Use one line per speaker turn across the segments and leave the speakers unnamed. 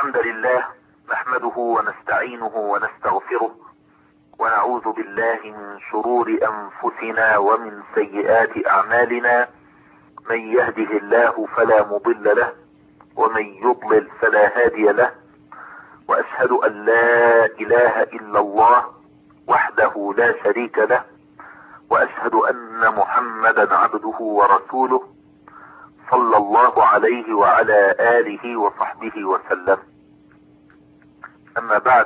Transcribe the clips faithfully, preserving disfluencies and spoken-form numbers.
الحمد لله نحمده ونستعينه ونستغفره ونعوذ بالله من شرور أنفسنا ومن سيئات أعمالنا. من يهده الله فلا مضل له ومن يضلل فلا هادي له، وأشهد أن لا إله إلا الله وحده لا شريك له، وأشهد أن محمدا عبده ورسوله صلى الله عليه وعلى آله وصحبه وسلم. أما بعد،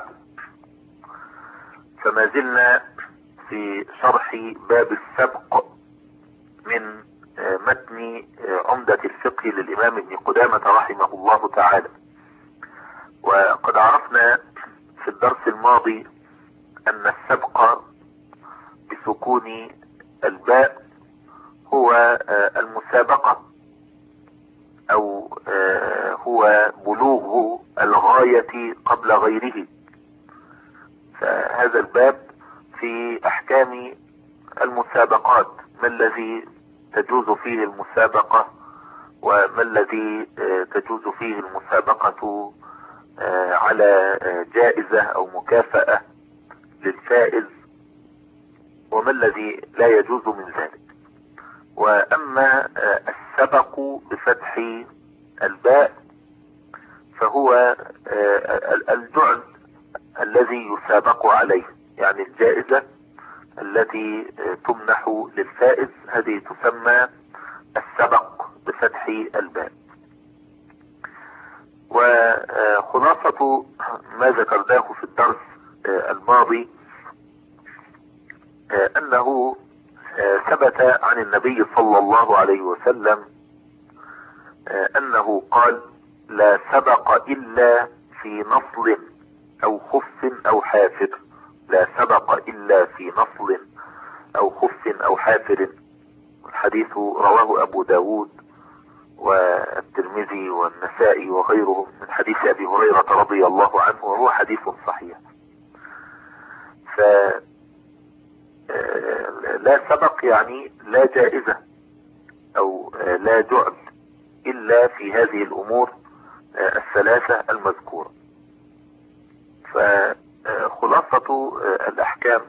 فما زلنا في شرح باب السبق من متن عمدة الفقه للإمام ابن قدامة رحمه الله تعالى. وقد عرفنا في الدرس الماضي أن السبق بسكون الباء هو المسابقة، أو هو بلوغ الغاية قبل غيره. فهذا الباب في أحكام المسابقات، ما الذي تجوز فيه المسابقة وما الذي تجوز فيه المسابقة على جائزة أو مكافأة للفائز، وما الذي لا يجوز من ذلك. وأما السبق بفتح الباء فهو الجعل الذي يسابق عليه، يعني الجائزة التي تمنح للفائز، هذه تسمى السبق بفتح الباء. وخلاصة ما ذكرناه في الدرس الماضي أنه ثبت عن النبي صلى الله عليه وسلم أنه قال: لا سبق إلا في نصل أو خف أو حافر. لا سبق إلا في نصل أو خف أو حافر. الحديث رواه أبو داود والترمذي والنسائي وغيرهم من حديث أبي هريرة رضي الله عنه، وهو حديث صحيح. ف لا سبق يعني لا جائزة أو لا جعل إلا في هذه الأمور الثلاثة المذكورة. فخلاصة الأحكام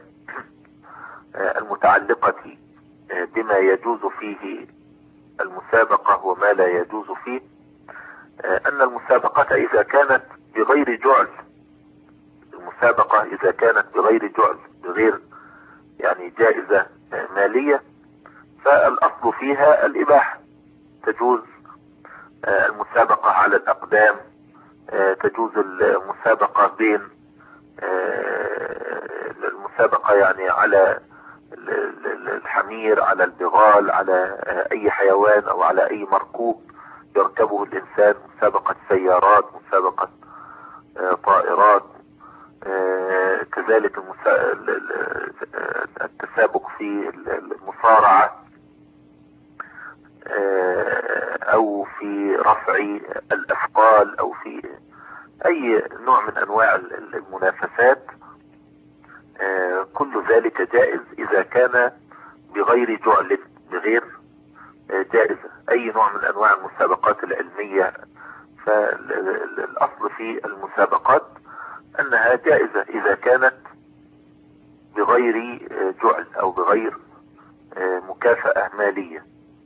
المتعلقة بما يجوز فيه المسابقة وما لا يجوز فيه، أن المسابقة إذا كانت بغير جعل، المسابقة إذا كانت بغير جعل، بغير يعني جائزة مالية، فالأصل فيها الإباحة. تجوز المسابقة على الأقدام، تجوز المسابقة بين المسابقة يعني على الحمير، على البغال، على أي حيوان أو على أي مركوب يركبه الإنسان، مسابقة سيارات، مسابقة طائرات، كذلك التسابق في المصارعة أو في رفع الأثقال أو في أي نوع من أنواع المنافسات. كل ذلك جائز إذا كان بغير جعل، بغير جائزة. أي نوع من أنواع المسابقات العلمية، فالأصل في المسابقات أنها جائزة إذا كانت بغير جعل أو بغير مكافأة مالية.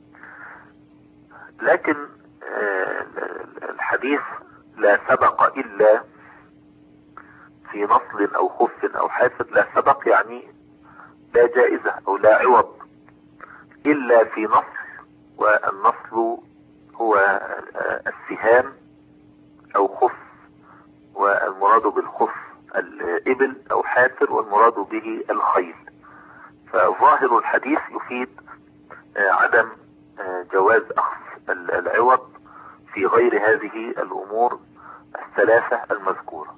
لكن الحديث لا سبق إلا في نصل أو خف أو حافر، لا سبق يعني لا جائزة أو لا عوض إلا في نصل، والنصل هو السهام أو خف، والمراد بالخف الإبل، أو حافر والمراد به الخيل. فظاهر الحديث يفيد عدم جواز أخذ العوض في غير هذه الأمور الثلاثة المذكورة.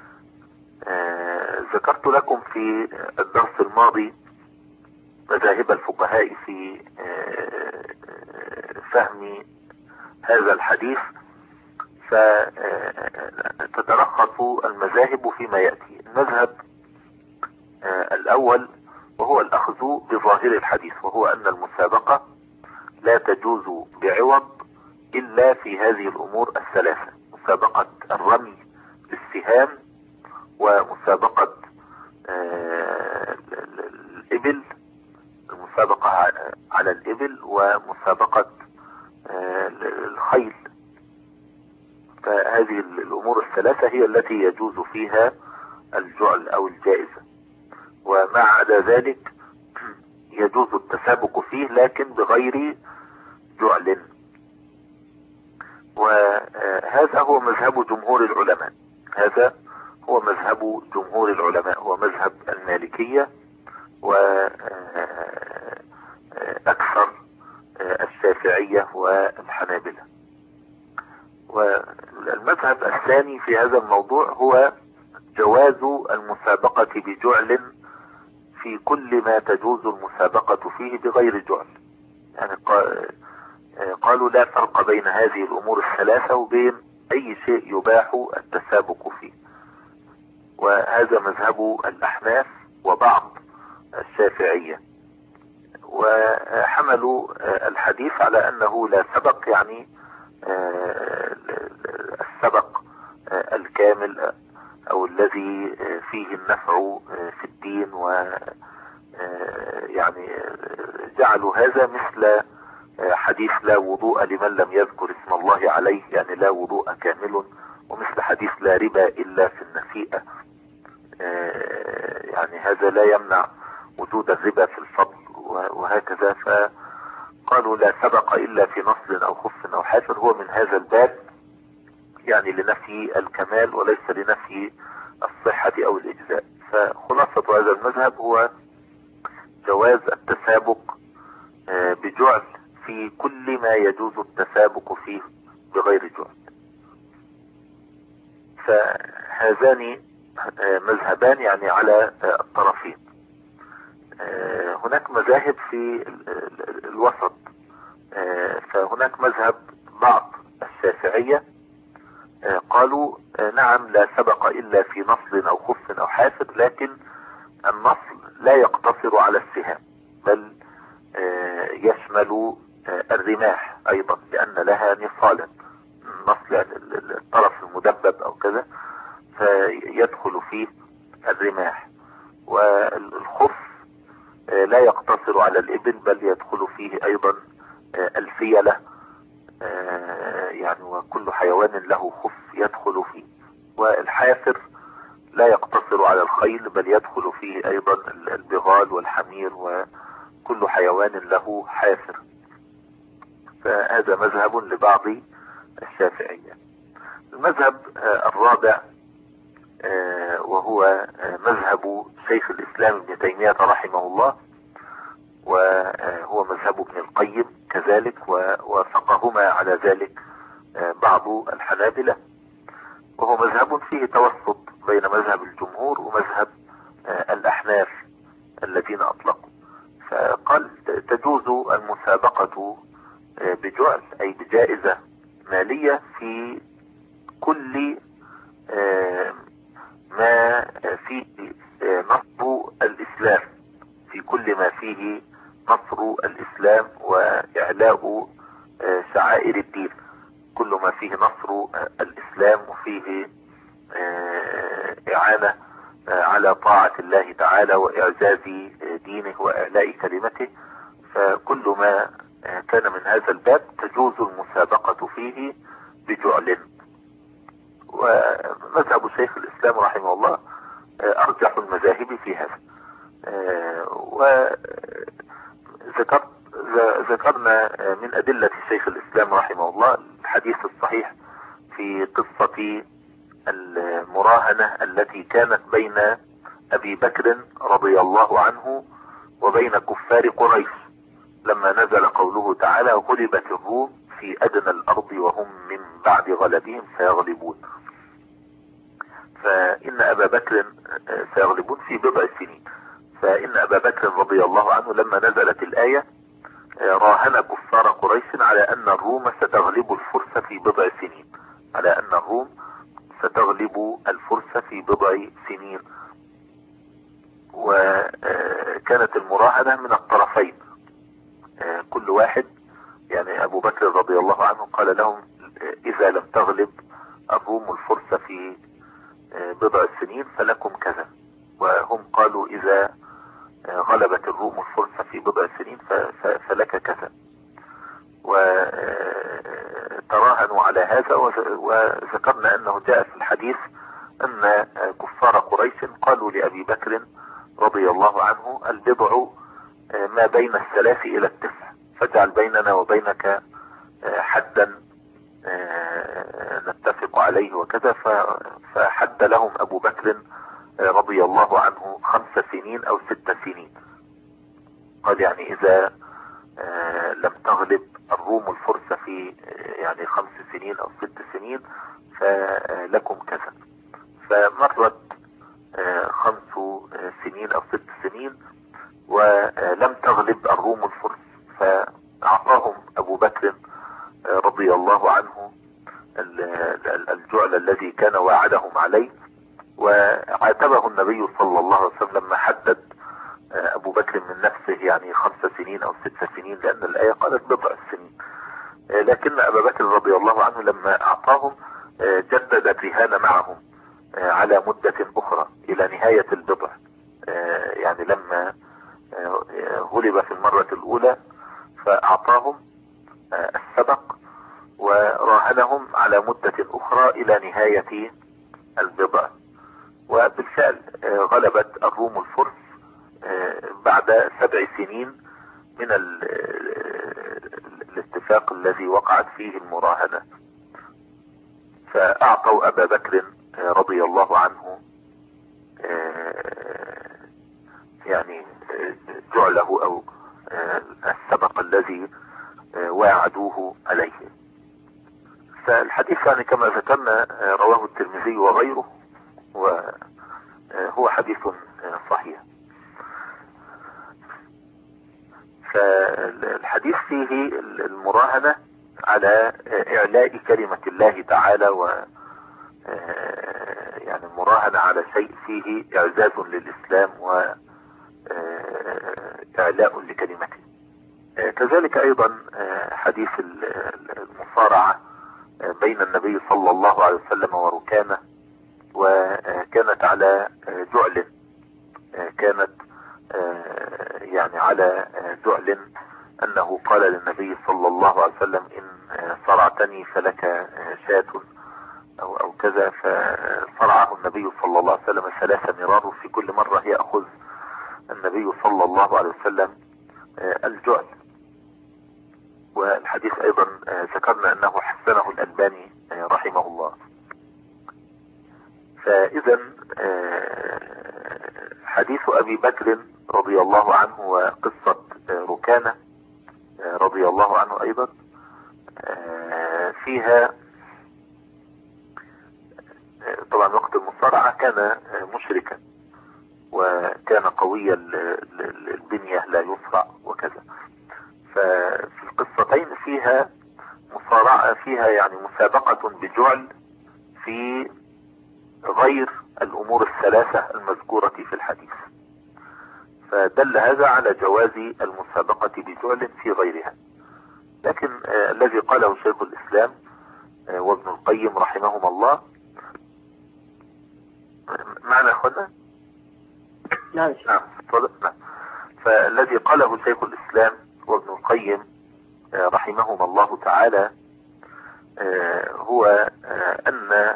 ذكرت لكم في الدرس الماضي مذاهب الفقهاء في فهم هذا الحديث، فتتلخص المذاهب فيما يأتي. المذهب الأول وهو الأخذ بظاهر الحديث، وهو أن المسابقة لا تجوز بعوض إلا في هذه الأمور الثلاثة: مسابقة الرمي ومسابقة الخيل. فهذه الأمور الثلاثة هي التي يجوز فيها الجعل أو الجائزة، وما عدا ذلك يجوز التسابق فيه لكن بغير جعل. وهذا هو مذهب جمهور العلماء، هذا هو مذهب جمهور العلماء، هو مذهب المالكية وأكثر الشافعية والحنابلة. والمذهب الثاني في هذا الموضوع هو جواز المسابقة بجعل في كل ما تجوز المسابقة فيه بغير جعل. يعني قالوا لا فرق بين هذه الأمور الثلاثة وبين أي شيء يباح التسابق فيه، وهذا مذهب الأحناف وبعض الشافعية. وحملوا الحديث على أنه لا سبق، يعني السبق الكامل أو الذي فيه النفع في الدين، و يعني جعلوا هذا مثل حديث لا وضوء لمن لم يذكر اسم الله عليه، يعني لا وضوء كامل، ومثل حديث لا ربا إلا في النسيئة، يعني هذا لا يمنع وجود الربا في الفضل وهكذا. فقالوا لا سبق إلا في نصل أو خف أو حافر، هو من هذا الباب، يعني لنفي الكمال وليس لنفي الصحة أو الإجزاء. فخلاصة هذا المذهب هو جواز التسابق بجعل في كل ما يجوز التسابق فيه بغير جعل. فهذان مذهبان يعني على الطرفين. هناك مذاهب في الوسط، فهناك مذهب بعض الشافعية قالوا نعم لا سبق إلا في نصل أو خف أو حافر، لكن النصل لا يقتصر على السهام بل يشمل الرماح أيضا، لأن لها نصالا، النصل يعني الطرف المدبب أو كذا، فيدخل فيه الرماح. والخف لا يقتصر على الإبل بل يدخل فيه أيضا الفيلة، يعني وكل حيوان له خف يدخل فيه. والحافر لا يقتصر على الخيل بل يدخل فيه أيضا البغال والحمير وكل حيوان له حافر. فهذا مذهب لبعض الشافعية. المذهب الرابع وهو مذهب شيخ الإسلام ابن تيمية رحمه الله، وهو مذهب ابن القيم كذلك، ووافقهما على ذلك بعض الحنابلة، وهو مذهب فيه توسط بين مذهب الجمهور ومذهب الأحناف الذين أطلقوا. فقال تجوز المسابقة بجعل أي بجائزة مالية في كل ما فيه نصر الإسلام، في كل ما فيه نصر الإسلام وإعلاء شعائر الدين، كل ما فيه نصر الإسلام وفيه إعانة على طاعة الله تعالى وإعزاز دينه وإعلاء كلمته. فكل ما كان من هذا الباب تجوز المسابقة فيه بجعل. ومذهب شيخ الإسلام رحمه الله أرجح المذاهب في هذا. وذكرنا من أدلة شيخ الإسلام رحمه الله الحديث الصحيح في قصة المراهنة التي كانت بين أبي بكر رضي الله عنه وبين كفار قريش لما نزل قوله تعالى غلبت الروم في أدنى الأرض وهم من بعد غلبهم سيغلبون. فإن أبا بكر سيغلبون في بضع سنين. فإن أبا بكر رضي الله عنه لما نزلت الآية راهن كفار قريش على أن الروم ستغلب الفرس في بضع سنين، على أن الروم ستغلب الفرس في بضع سنين. وكانت المراهنة من الطرفين، كل واحد يعني أبو بكر رضي الله عنه قال لهم إذا لم تغلب الروم الفرس في بضع سنين فلكم كذا، وهم قالوا إذا غلبت الروم الفرس في بضع سنين فلك كذا. وتراهنوا على هذا. وذكرنا أنه جاء في الحديث أن كفار قريش قالوا لأبي بكر رضي الله عنه: البضع ما بين الثلاث إلى التسع، فاجعل بيننا وبينك حدا نتفق عليه وكذا. فحد لهم أبو بكر رضي الله عنه خمس سنين أو ست سنين. قال يعني إذا لم تغلب الروم الفرس في يعني خمس سنين أو ست سنين فلكم كذا. فمرت خمس سنين أو ست سنين ولم تغلب الروم الفرس، فأعطاهم أبو بكر رضي الله عنه الجعل الذي كان واعدهم عليه. وعاتبه النبي صلى الله عليه وسلم لما حدد أبو بكر من نفسه يعني خمس سنين أو ست سنين، لأن الآية قالت بضع سنين. لكن أبا بكر رضي الله عنه لما أعطاهم جدد الرهان معهم على مدة أخرى إلى نهاية البضع. يعني لما غلب في المرة الأولى فأعطاهم السبق وراهنهم على مدة أخرى إلى نهاية البضع. وبالفعل غلبت الروم الفرس بعد سبع سنين من الاتفاق الذي وقعت فيه المراهنة. فأعطوا أبا بكر رضي الله عنه يعني جعله أو السبق الذي واعدوه عليه. فالحديث يعني كما ذكرنا رواه الترمذي وغيره، وهو حديث صحيح. فالحديث فيه المراهنة على إعلاء كلمة الله تعالى، و يعني المراهنة على شيء فيه إعزاز للإسلام وإعلاء لكلمته. كذلك أيضا حديث المصارعة بين النبي صلى الله عليه وسلم وركانة، وكانت على جعل، كانت يعني على جعل أنه قال للنبي صلى الله عليه وسلم: إن صرعتني فلك شاة أو, أو كذا. فصرعه النبي صلى الله عليه وسلم ثلاث مرار، وفي كل مرة يأخذ النبي صلى الله عليه وسلم الجعل. والحديث أيضا ذكرنا أنه حسنه الألباني رحمه الله. فإذا حديث أبي بكر رضي الله عنه وقصة ركانة رضي الله عنه أيضا فيها طبعا وقت المصارعة كان مشركا وكان قوي البنية لا يصرع وكذا. ففي القصتين فيها مصارعة، فيها يعني مسابقة بجعل في غير الأمور الثلاثة المذكورة في الحديث. فدل هذا على جواز المسابقة بجعل في غيرها. لكن آه الذي قاله شيخ الإسلام آه وابن القيم رحمهما الله معنا أخونا؟
نعم.
نعم. فالذي قاله شيخ الإسلام وابن القيم آه رحمهما الله تعالى آه هو آه أن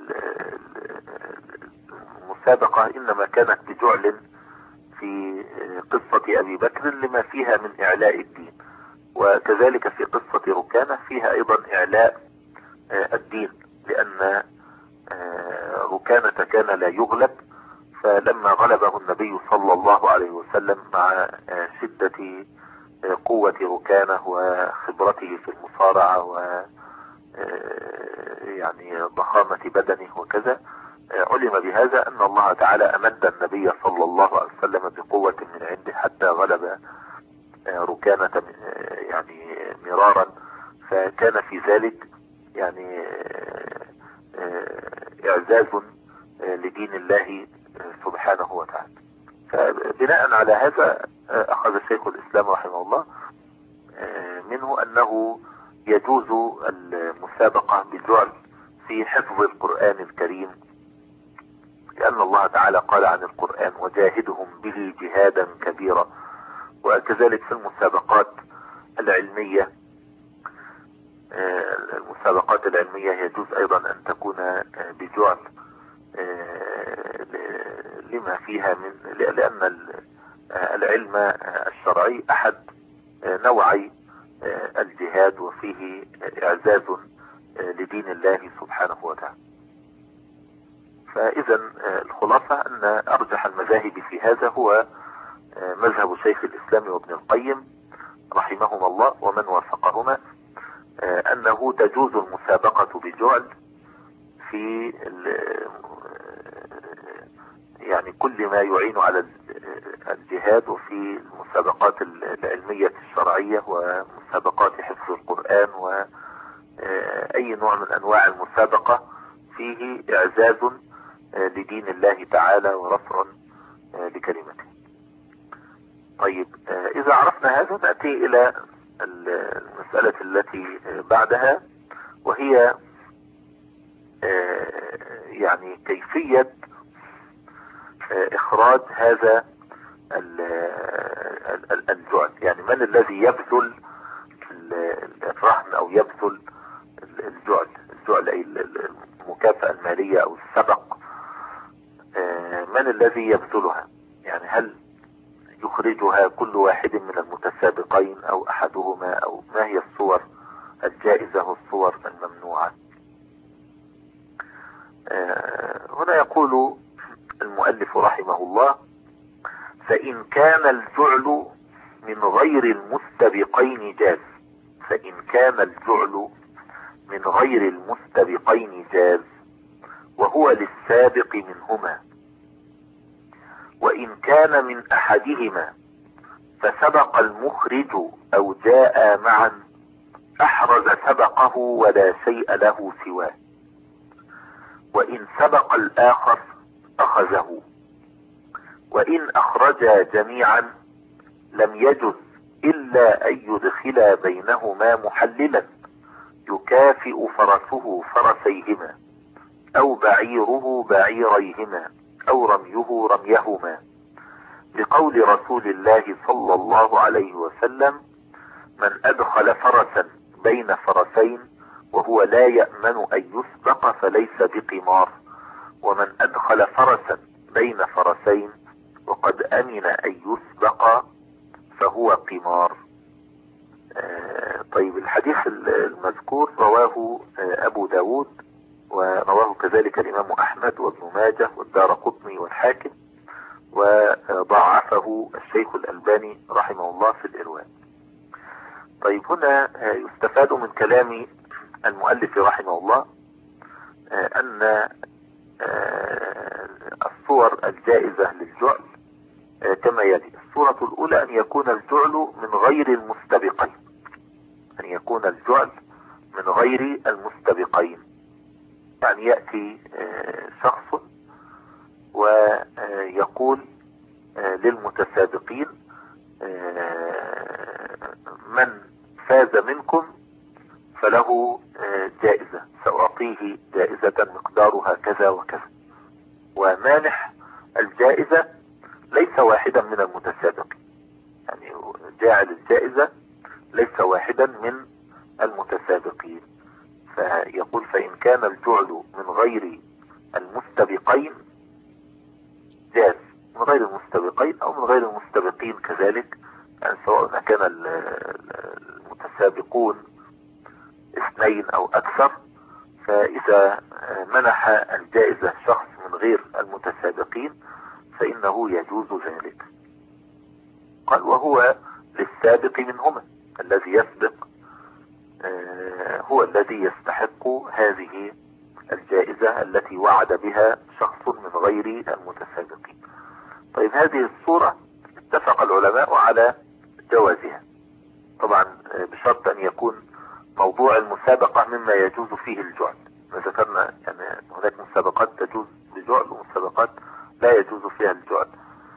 المسابقة إنما كانت بجعل في قصة أبي بكر لما فيها من إعلاء الدين، وكذلك في قصة ركانة فيها أيضا إعلاء الدين، لأن ركانة كان لا يغلب، فلما غلبه النبي صلى الله عليه وسلم مع شدة قوة ركانة وخبرته في المصارعة و يعني ضخامة بدنه وكذا، علم بهذا أن الله تعالى أمد النبي صلى الله عليه وسلم بقوة من عنده حتى غلب ركانة يعني مرارا. فكان في ذلك يعني إعزاز لدين الله سبحانه وتعالى. فبناء على هذا أخذ شيخ الإسلام رحمه الله منه أنه يجوز المسابقة بالجعل في حفظ القرآن الكريم، لأن الله تعالى قال عن القرآن: وجاهدهم به جهادا كبيرا. وكذلك في المسابقات العلمية المسابقات العلمية يجوز أيضا أن تكون بجعل لما فيها من، لأن العلم الشرعي أحد نوعي الجهاد وفيه إعزاز لدين الله سبحانه وتعالى. فإذا الخلاصة أن أرجح المذاهب في هذا هو مذهب شيخ الإسلام وابن القيم رحمهما الله ومن وافقهما، أنه تجوز المسابقة بجعل في يعني كل ما يعين على الجهاد، وفي المسابقات العلمية الشرعية ومسابقات حفظ القرآن وأي نوع من أنواع المسابقة فيه إعزاز لدين الله تعالى ورفع لكلمته. طيب، إذا عرفنا هذا نأتي إلى المسألة التي بعدها، وهي يعني كيفية إخراج هذا الجعل. يعني من الذي يبذل الرهن أو يبذل الجعل الجعل أي المكافأة المالية أو السبق، من الذي يبذلها؟ يعني هل يخرجها كل واحد من المتسابقين أو أحدهما، أو ما هي الصور الجائزة والصور الممنوعة؟ هنا يقول المؤلف رحمه الله: فإن كان الجعل من غير المستبقين جاز. فإن كان الجعل من غير المستبقين جاز وهو للسابق منهما، وإن كان من أحدهما فسبق المخرج أو جاء معا أحرز سبقه ولا شيء له سواه، وإن سبق الآخر أخذه، وإن أخرجا جميعا لم يجز إلا أن يدخلا بينهما محللا يكافئ فرسه فرسيهما أو بعيره بعيريهما أو رميه رميهما، لقول رسول الله صلى الله عليه وسلم: من أدخل فرسا بين فرسين وهو لا يأمن أن يسبق فليس بقمار، ومن أدخل فرسا بين فرسين وقد أمن أن يسبق فهو قمار. آه طيب، الحديث المذكور رواه آه أبو داود، ورواه كذلك الإمام أحمد وابن ماجه والدارقطني والحاكم، وضعفه الشيخ الألباني رحمه الله في الإرواء. طيب، هنا آه يستفاد من كلام المؤلف رحمه الله آه أن الصور الجائزة للجعل كما يلي: الصورة الأولى أن يكون الجعل من غير المستبقين، أن يكون الجعل من غير المستبقين، يعني يأتي شخص ويقول للمتسابقين: من فاز منكم فله جائزة، سأعطيه جائزة مقدارها كذا وكذا، ومانح الجائزة ليس واحدا من المتسابقين، يعني جاعل الجائزة ليس واحدا من المتسابقين. فيقول: فإن كان الجعل من غير المستبقين جاز، من غير المستبقين أو من غير المستبقين كذلك، يعني سواء كان المتسابقون اثنين أو أكثر، فإذا منح الجائزة شخص من غير المتسابقين فإنه يجوز ذلك. قال: وهو للسابق منهما، الذي يسبق هو الذي يستحق هذه الجائزة التي وعد بها شخص من غير المتسابقين. طيب، هذه الصورة اتفق العلماء على جوازها، طبعا بشرط أن يكون موضوع المسابقة مما يجوز فيه الجعل. ذكرنا يعني هناك مسابقات تجوز بجعل ومسابقات لا يجوز فيها الجعل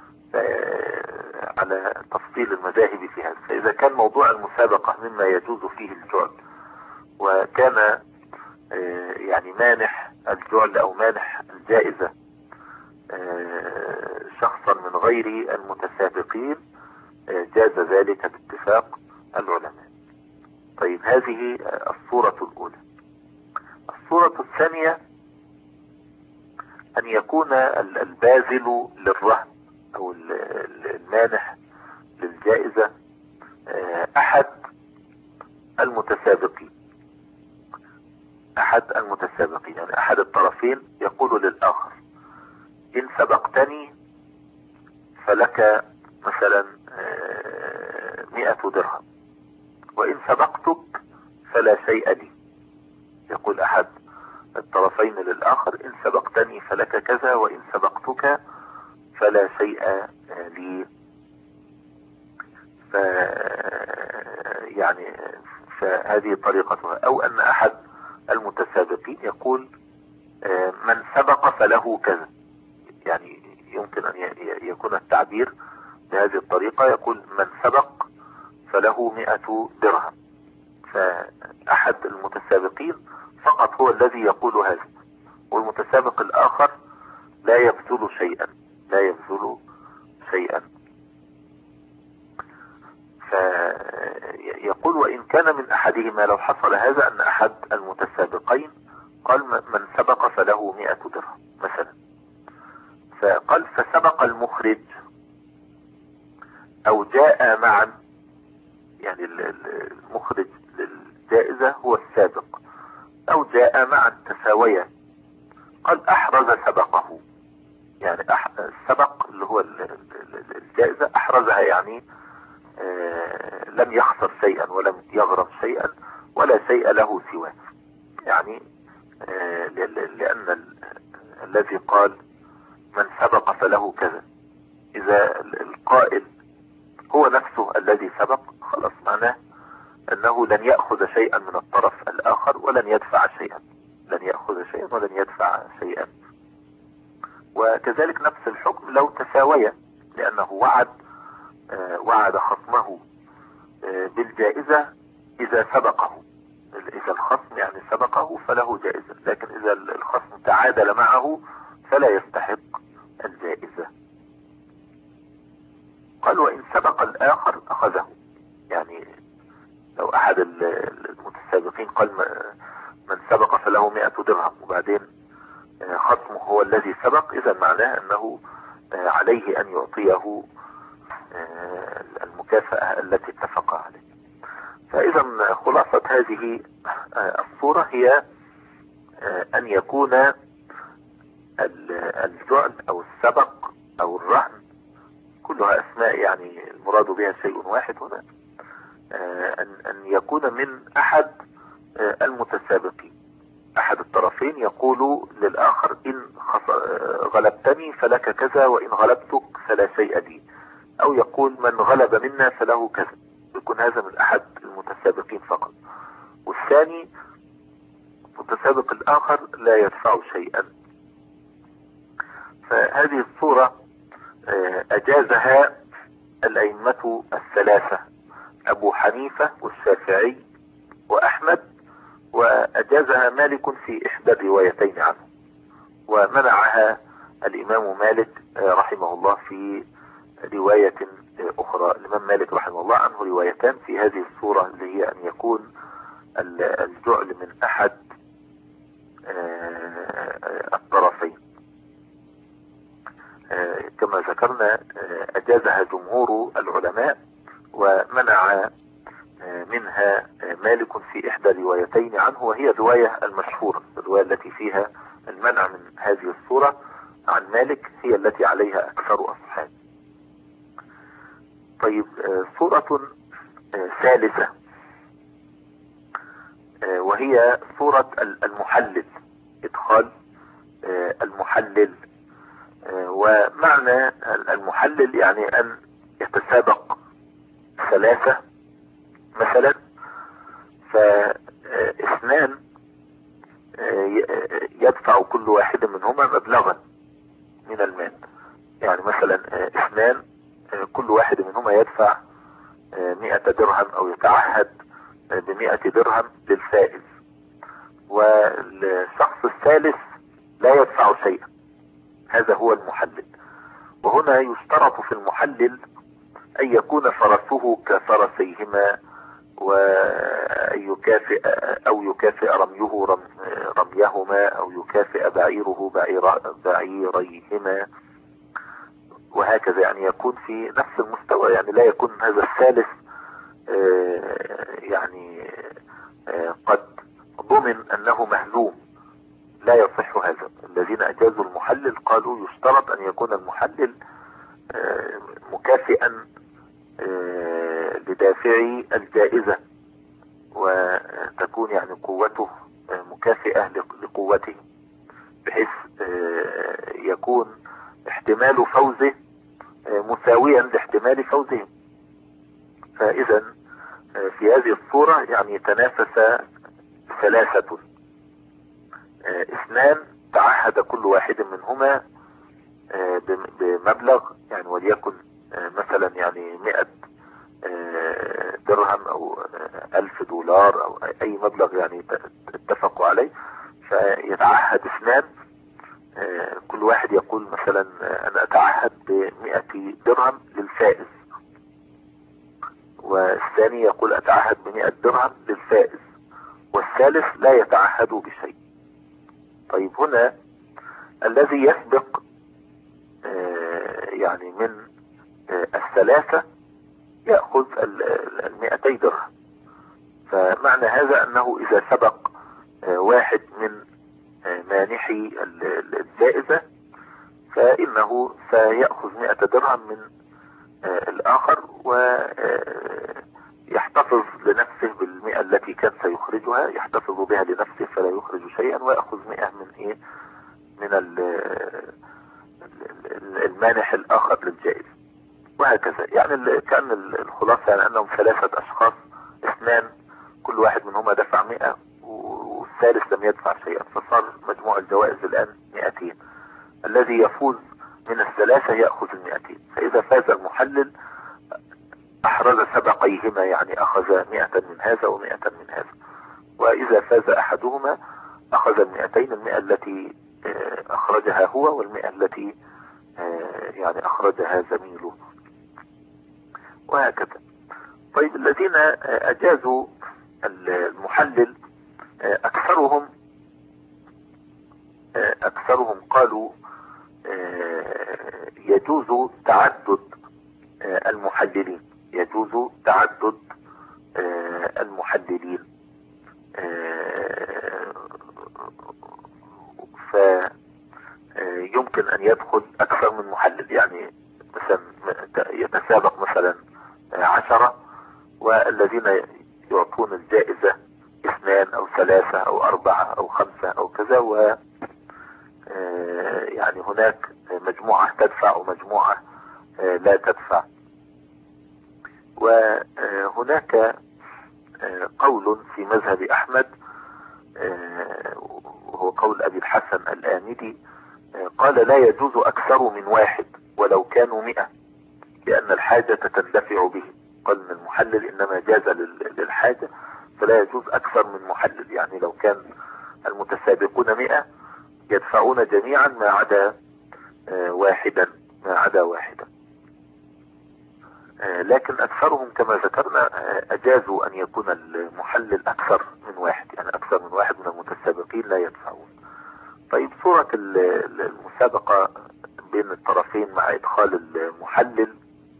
على تفصيل المذاهب في هذا. فإذا كان موضوع المسابقة مما يجوز فيه الجعل، وكان يعني مانح الجعل أو مانح الجائزة شخصا من غير المتسابقين، جاز ذلك باتفاق العلماء. طيب هذه الصورة الأولى. الصورة الثانية أن يكون الباذل للرهن أو المانح للجائزة أحد المتسابقين أحد المتسابقين يعني أحد الطرفين يقول للآخر: إن سبقتني فلك مثلا مئة درهم، وإن سبقتك فلا شيء لي. يقول أحد الطرفين للآخر: إن سبقتني فلك كذا، وإن سبقتك فلا شيء لي. ف يعني فهذه طريقتها. أو أن أحد المتسابقين يقول: من سبق فله كذا. يعني يمكن أن يكون التعبير بهذه الطريقة، يقول: من سبق فله مئة درهم. فأحد المتسابقين فقط هو الذي يقول هذا، والمتسابق الآخر لا يبذل شيئا لا يبذل شيئا فيقول: وإن كان من أحدهما، لو حصل هذا أن أحد المتسابقين قال: من سبق فله مئة درهم مثلا، فقال: فسبق المخرج أو جاء معا، يعني المخرج للجائزة هو السابق، أو جاء معا تساويا، قال: أحرز سبقه. يعني السبق اللي هو الجائزة أحرزها، يعني آه لم يخسر شيئا ولم يغرم شيئا ولا شيء له سواه. يعني آه لأن ال الذي قال من سبق فله كذا، إذا القائل هو نفسه الذي سبق، خلاص معناه أنه لن يأخذ شيئا من الطرف الآخر ولن يدفع شيئا لن يأخذ شيئا ولن يدفع شيئا. وكذلك نفس الحكم لو تساويا، لأنه وعد آه وعد خصمه آه بالجائزة إذا سبقه. إذا الخصم يعني سبقه فله جائزة، لكن إذا الخصم تعادل معه فلا يستحق الجائزة. قال: وإن سبق الآخر أخذه. يعني لو أحد المتسابقين قال: من سبق فله مئة درهم، وبعدين خصمه هو الذي سبق، إذا معناه أنه عليه أن يعطيه المكافأة التي اتفق عليه. فإذا خلاصة هذه الصورة هي أن يكون الجعل أو السبق أو الرهن، كلها أسماء يعني المراد بها شيء واحد هنا، أن يكون من أحد المتسابقين. أحد الطرفين يقول للآخر: إن غلبتني فلك كذا، وإن غلبتك فلا شيء لي. أو يقول: من غلب منا فله كذا. يكون هذا من أحد المتسابقين فقط، والثاني المتسابق الآخر لا يدفع شيئا. فهذه الصورة أجازها الأئمة الثلاثة: أبو حنيفة والشافعي وأحمد، وأجازها مالك في إحدى الروايتين عنه، ومنعها الإمام مالك رحمه الله في رواية أخرى. الإمام مالك رحمه الله عنه روايتان في هذه الصورة، اللي هي أن يكون الجعل من أحد الطرفين. كما ذكرنا أجازها جمهور العلماء، ومنع منها مالك في إحدى روايتين عنه، وهي الرواية المشهورة، الرواية التي فيها المنع من هذه الصورة عن مالك، هي التي عليها أكثر أصحاب. طيب، صورة ثالثة وهي صورة المحلل، إدخال المحلل. ومعنى المحلل يعني أن يتسابق ثلاثة مثلا، فاثنان يدفع كل واحد منهما مبلغا من المال. يعني مثلا اثنان كل واحد منهما يدفع مئة درهم أو يتعهد بمئة درهم للفائز، والشخص الثالث لا يدفع شيئا. هذا هو المحلل. وهنا يشترط في المحلل أن يكون فرسه كفرسيهما، وأن أن يكافئ أو يكافئ رميه رم رميهما أو يكافئ بعيره بعير بعيريهما، وهكذا. يعني يكون في نفس المستوى، يعني لا يكون هذا الثالث يعني قد ضمن أنه مهزوم، لا يصح هذا. الذين أجازوا المحلل قالوا يشترط أن يكون المحلل مكافئا لدافعي الجائزة، وتكون يعني قوته مكافئة لقوته، بحيث يكون احتمال فوزه مساويا لاحتمال فوزهم. فإذا في هذه الصورة يعني يتنافس ثلاثة، اثنان تعهد كل واحد منهما بمبلغ، يعني وليكن مثلا يعني مئة درهم او الف دولار او اي مبلغ يعني اتفقوا عليه، فيتعهد اثنان، كل واحد يقول مثلا انا اتعهد بمئة درهم للفائز، والثاني يقول اتعهد بمئة درهم للفائز، والثالث لا يتعهد بشيء. طيب هنا الذي يسبق يعني من الثلاثة يأخذ المئتي درهم. فمعنى هذا أنه إذا سبق واحد من مانحي الجائزة فإنه سيأخذ مئة درهم من الآخر، ويحتفظ لنفسه بالمئة التي كان سيخرجها، يحتفظ بها لنفسه فلا يخرج شيئا، ويأخذ مئة من إيه من المانح الآخر للجائزة، وهكذا. يعني كان الخلاصة يعني أنهم ثلاثة أشخاص، اثنان كل واحد منهما دفع مئة والثالث لم يدفع شيئا، فصار مجموع الجوائز الآن مئتين. الذي يفوز من الثلاثة يأخذ المئتين، فإذا فاز المحلل أحرز سبقيهما، يعني أخذ مئة من هذا ومئة من هذا، وإذا فاز أحدهما أخذ المئتين، المئة التي أخرجها هو والمئة التي يعني أخرجها زميله، وهكذا. طيب الذين أجازوا المحلل أكثرهم أكثرهم قالوا يجوز تعدد المحللين، يجوز تعدد المحللين، فيمكن أن يدخل أكثر من محلل، يعني مثلا يتسابق مثلا عشرة، والذين يعطون الجائزة اثنان أو ثلاثة أو أربعة أو خمسة أو كذا، و يعني هناك مجموعة تدفع ومجموعة لا تدفع. وهناك قول في مذهب أحمد وهو قول أبي الحسن الآمدي، قال لا يجوز أكثر من واحد ولو كانوا مئة، لأن الحاجة تندفع به. قال ان المحلل إنما جاز للحاجة، فلا يجوز أكثر من محلل. يعني لو كان المتسابقون مئة يدفعون جميعا ما عدا واحدا ما عدا واحدا لكن أكثرهم كما ذكرنا أجازوا أن يكون المحلل أكثر من واحد، يعني أكثر من واحد من المتسابقين لا يدفعون. طيب صورة المسابقة بين الطرفين مع إدخال المحلل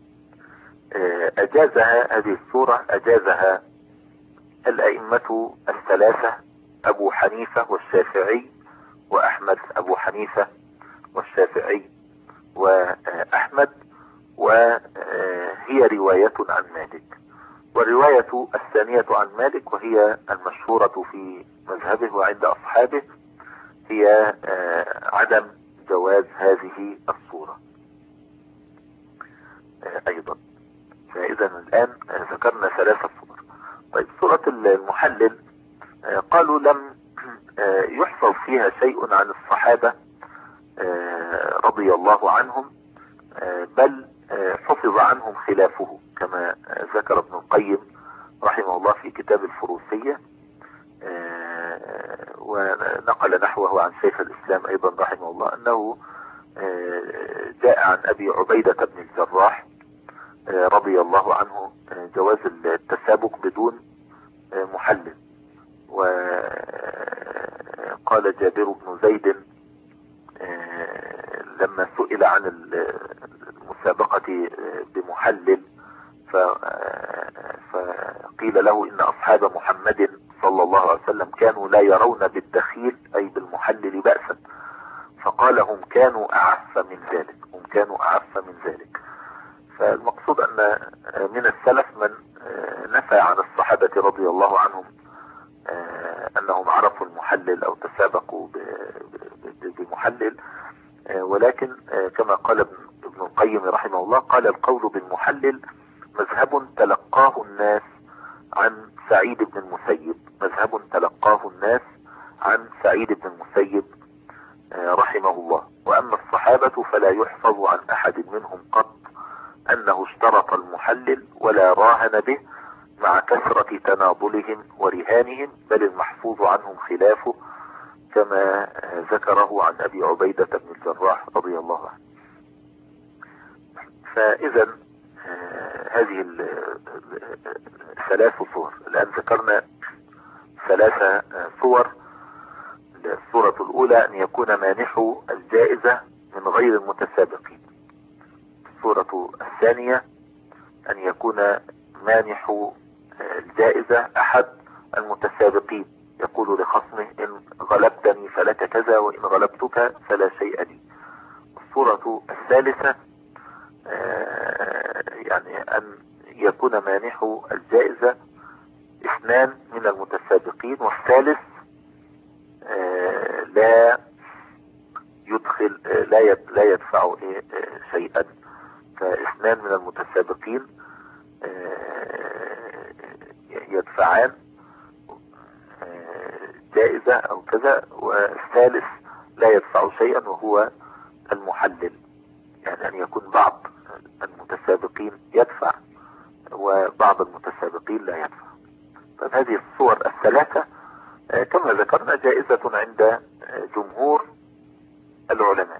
أجازها، هذه الصورة أجازها الأئمة الثلاثة، أبو حنيفة والشافعي وأحمد، أبو حنيفة والشافعي وأحمد، وهي رواية عن مالك. والرواية الثانية عن مالك وهي المشهورة في مذهبه وعند أصحابه هي عدم جواز هذه الصورة أيضا. فإذا الآن ذكرنا ثلاثة صور. طيب صورة المحلل قالوا لم يحفظ فيها شيء عن الصحابة رضي الله عنهم، بل حفظ عنهم خلافه، كما ذكر ابن القيم رحمه الله في كتاب الفروسية، ونقل نحوه عن شيخ الإسلام أيضا رحمه الله، أنه جاء عن أبي عبيدة بن الجراح رضي الله عنه جواز التسابق بدون محلل. وقال جابر بن زيد لما سئل عن المسابقة بمحلل فقيل له إن أصحاب محمد صلى الله عليه وسلم كانوا لا يرون بالدخيل أي بالمحلل بأسا، فقال هم كانوا أعف من ذلك، هم كانوا أعف من ذلك. فالمقصود أن من السلف من نفى عن الصحابة رضي الله عنهم أنهم عرفوا المحلل أو تسابقوا بمحلل، ولكن كما قال ابن القيم رحمه الله قال القول بالمحلل مذهب تلقاه الناس عن سعيد بن المسيب، مذهب تلقاه الناس عن سعيد بن المسيب رحمه الله. وأما الصحابة فلا يحفظ عن أحد منهم قط أنه اشترط المحلل ولا راهن به مع كثرة تناضلهم ورهانهم، بل المحفوظ عنهم خلافه كما ذكره عن أبي عبيدة بن الجراح رضي الله عنه. فإذا هذه ثلاث صور، الآن ذكرنا ثلاث صور. الصورة الأولى أن يكون مانح الجائزة من غير المتسابقين. الصورة الثانية أن يكون مانح الجائزة أحد المتسابقين يقول لخصمه إن غلبتني فلك كذا وإن غلبتك فلا شيء لي. الصورة الثالثة يعني أن يكون مانح الجائزة اثنان من المتسابقين، والثالث لا يدخل لا لا يدفع شيئا، فاثنان من المتسابقين يدفعان جائزة او كذا، والثالث لا يدفع شيئا وهو المحلل، يعني ان يكون بعض المتسابقين يدفع وبعض المتسابقين لا يدفع. فهذه الصور الثلاثة كما ذكرنا جائزة عند جمهور العلماء.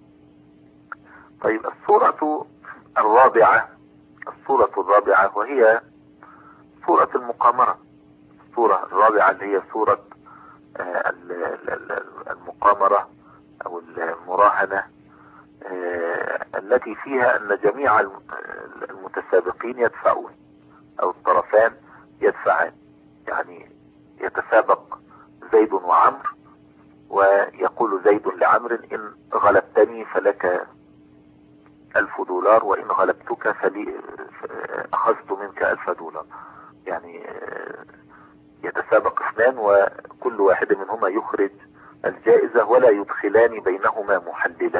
طيب الصورة الرابعة، الصورة الرابعة وهي صورة المقامرة. الصورة الرابعة اللي هي صورة المقامرة او المراهنة، التي فيها ان جميع المتسابقين يدفعون او الطرفان يدفعان، يعني يتسابق زيد وعمر ويقول زيد لعمر إن غلبتني فلك ألف دولار وإن غلبتك فلي أخذت منك ألف دولار، يعني يتسابق اثنان وكل واحد منهما يخرج الجائزة ولا يدخلان بينهما محللا.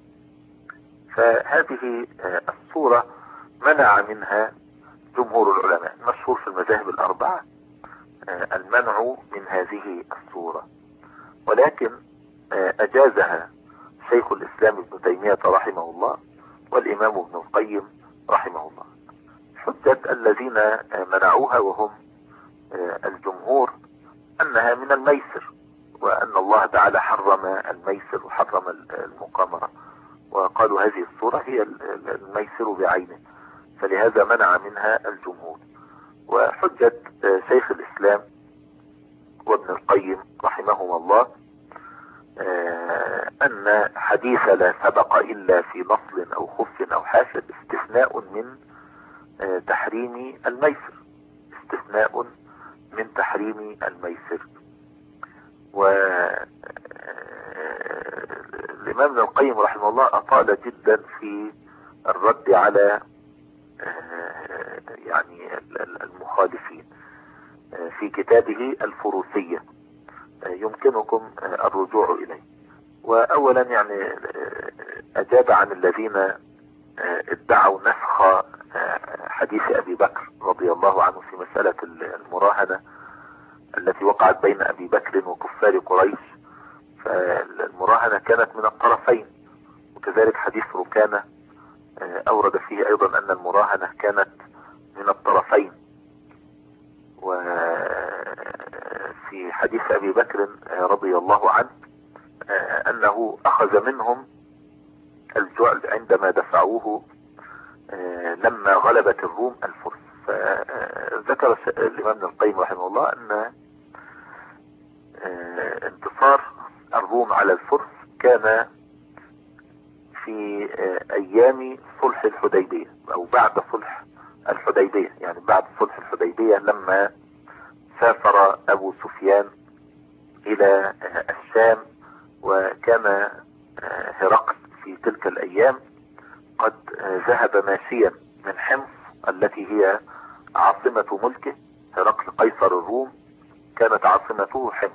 فهذه الصورة منع منها جمهور العلماء، مشهور في المذاهب الأربعة المنع من هذه الصورة، ولكن أجازها شيخ الإسلام ابن تيمية رحمه الله والإمام ابن القيم رحمه الله. حجة الذين منعوها وهم الجمهور أنها من الميسر، وأن الله تعالى حرم الميسر وحرم المقامرة، وقالوا هذه الصورة هي الميسر بعينه، فلهذا منع منها الجمهور. وحجة شيخ الإسلام وابن القيم رحمهما الله أن حديث لا سبق إلا في نصل أو خف أو حافر استثناء من تحريم الميسر، استثناء من تحريم الميسر. والإمام ابن القيم رحمه الله أطال جدا في الرد على يعني المخالفين في كتابه الفروسية، يمكنكم الرجوع إليه. وأولا يعني أجاب عن الذين ادعوا نسخ حديث أبي بكر رضي الله عنه في مسألة المراهنة التي وقعت بين أبي بكر وكفار قريش، فالمراهنة كانت من الطرفين، وكذلك حديث ركانة أورد فيه أيضا أن المراهنة كانت من الطرفين. وفي حديث أبي بكر رضي الله عنه أنه أخذ منهم الجعل عندما دفعوه لما غلبت الروم الفرس، ذكر الإمام ابن القيم رحمه الله أن انتصار الروم على الفرس كان في أيام صلح الحديبية أو بعد صلح الحديبية، يعني بعد صلح الحديبية لما سافر أبو سفيان إلى الشام، وكان هرقل في تلك الأيام قد ذهب ماشيا من حمص التي هي عاصمة ملكه. هرقل قيصر الروم كانت عاصمته حمص،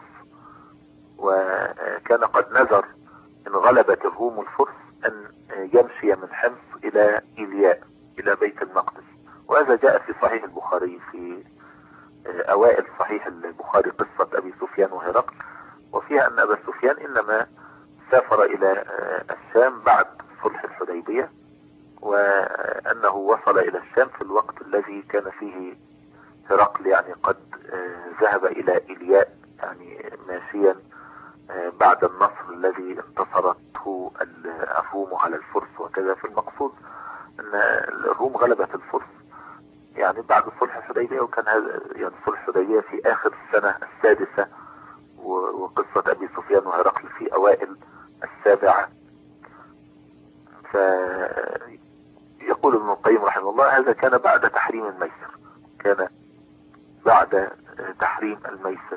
وكان قد نذر إن غلبت الروم الفرس أن يمشي من حمص إلى إيلياء إلى بيت المقدس. وهذا جاء في صحيح البخاري في أوائل صحيح البخاري قصة أبي سفيان وهرقل، وفيها أن أبا سفيان إنما سافر إلى الشام بعد صلح الحديبية، وأنه وصل إلى الشام في الوقت الذي كان فيه هرقل يعني قد ذهب إلى إيلياء، يعني ماشيا بعد النصر الذي انتصرته الروم على الفرس وكذا. في المقصود أن الروم غلبت الفرس يعني بعد صلح الحديبية، وكان هذا يعني صلح الحديبية في آخر السنة السادسة، وقصة أبي سفيان وهرقل في أوائل السابعة. فيقول ابن القيم رحمه الله هذا كان بعد تحريم الميسر، كان بعد تحريم الميسر.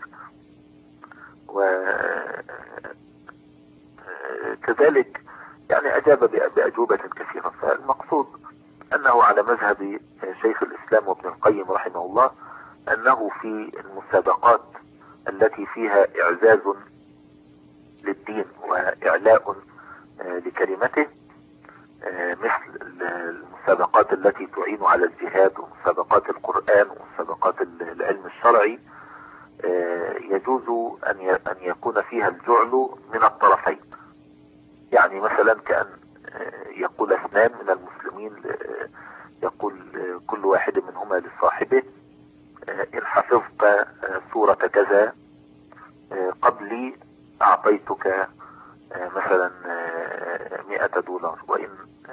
وكذلك يعني أجاب بأجوبة كثيرة. فالمقصود أنه على مذهب شيخ الإسلام وابن القيم رحمه الله أنه في المسابقات التي فيها إعزاز للدين وإعلاء لكلمته، مثل المسابقات التي تعين على الجهاد ومسابقات القرآن ومسابقات العلم الشرعي، يجوز أن يكون فيها الجعل من الطرفين. يعني مثلا كأن يقول اثنان من المسلمين، يقول كل واحد منهما لصاحبه إن حفظت سورة كذا قبلي أعطيتك مثلا مئة دولار، وإن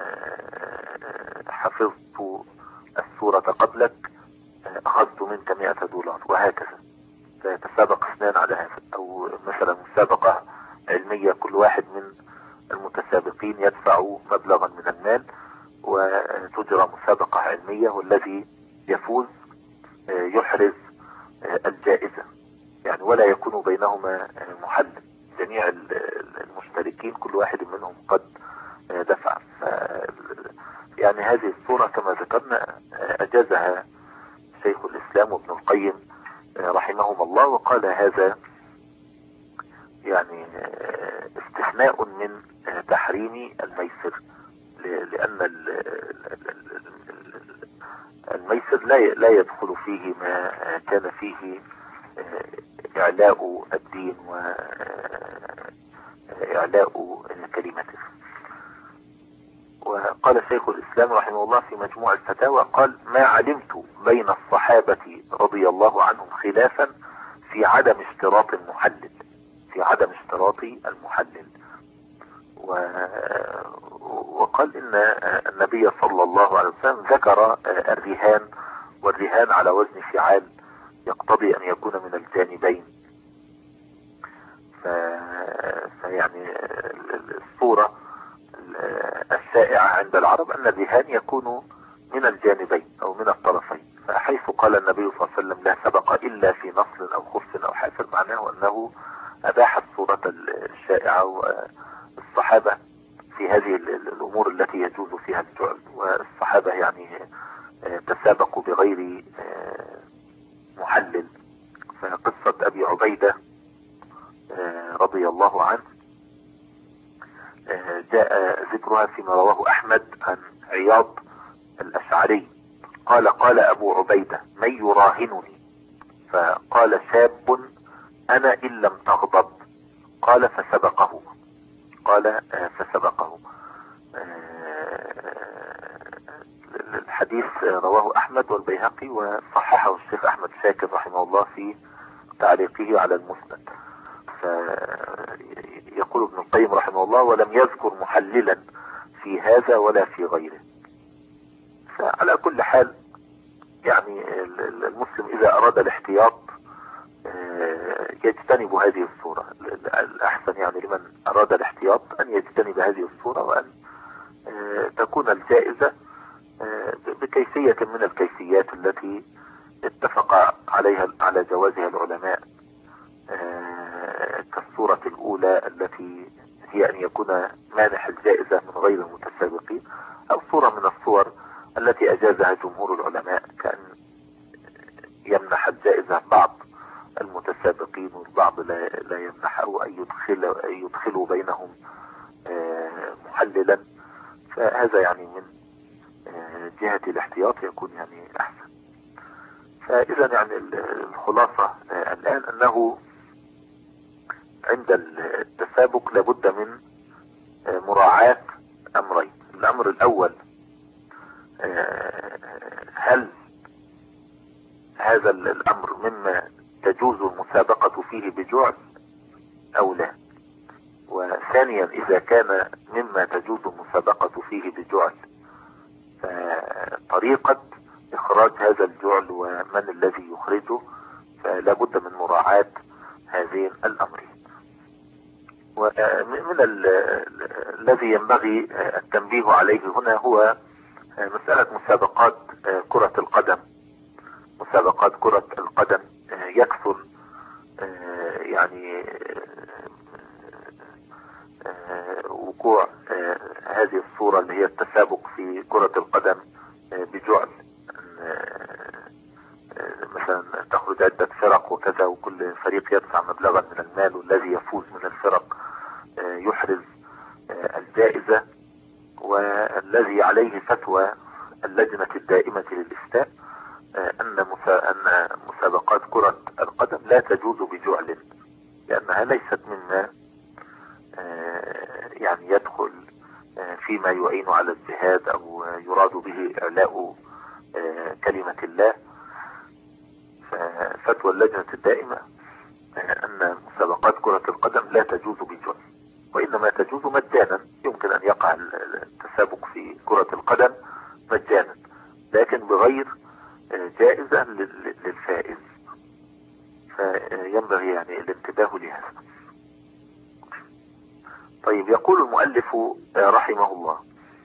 حفظت السورة قبلك أخذت منك مئة دولار، وهكذا. فيتسابق اثنان على هذا. أو مثلا مسابقة علمية، كل واحد من المتسابقين يدفع مبلغا من المال وتجرى مسابقة علمية، والذي يفوز يحرز الجائزة، يعني ولا يكون بينهما محل، جميع المشتركين كل واحد منهم قد دفع. يعني هذه الصورة كما ذكرنا أجازها شيخ الإسلام وابن القيم رحمهم الله، وقال هذا يعني استثناء من تحريم الميسر، لأن الميسر لا يدخل فيه ما كان فيه إعلاء الدين وإعلاء كلمته. وقال شيخ الإسلام رحمه الله في مجموع الفتاوى قال: ما علمت بين الصحابة رضي الله عنهم خلافا في عدم اشتراط المحلل، في عدم اشتراط المحلل. وقال إن النبي صلى الله عليه وسلم ذكر الرهان، والرهان على وزن فعال يقتضي أن يكون من الجانبين. فيعني الصورة الشائعة عند العرب أن الرهان يكون من الجانبين أو من الطرفين. فحيث قال النبي صلى الله عليه وسلم لا سبق إلا في نصل أو خف أو حافر، معناه أنه أباح الصورة الشائعة، والصحابة في هذه الأمور التي يجوز فيها الجعل، والصحابة يعني تسابقوا بغير محلل. فقصة أبي عبيدة رضي الله عنه جاء ذكرها فيما رواه أحمد عن عياض الأشعري قال: قال أبو عبيدة: من يراهنني؟ فقال شاب: أنا إن لم تغضب. قال فسبقه قال فسبقه الحديث رواه أحمد والبيهقي، وصححه الشيخ أحمد شاكر رحمه الله في تعليقه على المسند. فيقول ابن القيم رحمه الله: ولم يذكر محللا في هذا ولا في غيره. فعلى كل حال يعني المسلم إذا أراد الاحتياط يجتنب هذه الصورة. الأحسن يعني لمن أراد الاحتياط أن يجتنب هذه الصورة، وأن تكون الجائزة بكيفية من الكيفيات التي اتفق عليها على جوازها العلماء، كالصورة الأولى التي هي أن يكون مانح الجائزة من غير المتسابقين، أو صورة من الصور التي أجازها جمهور العلماء، كأن يمنح الجائزة بعض المتسابقين والبعض لا, لا يمنح، أو أن يدخل يدخلوا بينهم محللا. فهذا يعني من جهة الاحتياط يكون يعني أحسن. فإذا يعني الخلاصة الآن أنه عند التسابق لابد من مراعاة أمرين. الأمر الأول، هل هذا الأمر مما تجوز المسابقة فيه بجعل أو لا؟ وثانيا، إذا كان مما تجوز المسابقة فيه بجعل، فطريقة إخراج هذا الجعل ومن الذي يخرجه، فلا بد من مراعاة هذين الأمرين. ومن الذي ينبغي التنبيه عليه هنا هو مسألة مسابقات كرة القدم. مسابقات كرة القدم يكثر يعني وقوع هذه الصورة اللي هي التسابق في كرة القدم بجعل، مثلا تخرج عدة فرق وكذا، وكل فريق يدفع مبلغا من المال، والذي يفوز من الفرق يحرز الجائزة. والذي عليه فتوى اللجنة الدائمة للإفتاء أن أن مسابقات كرة القدم لا تجوز بجعل، لأنها ليست مما يعني يدخل فيما يعين على الجهاد أو يراد به إعلاء كلمة الله. ففتوى اللجنة الدائمة أن مسابقات كرة القدم لا تجوز بجعل، وإنما تجوز مجانا. يمكن أن يقع التسابق في كرة القدم مجانا، لكن بغير جائزة للفائز. فينبغي يعني الانتباه لهذا. طيب، يقول المؤلف رحمه الله: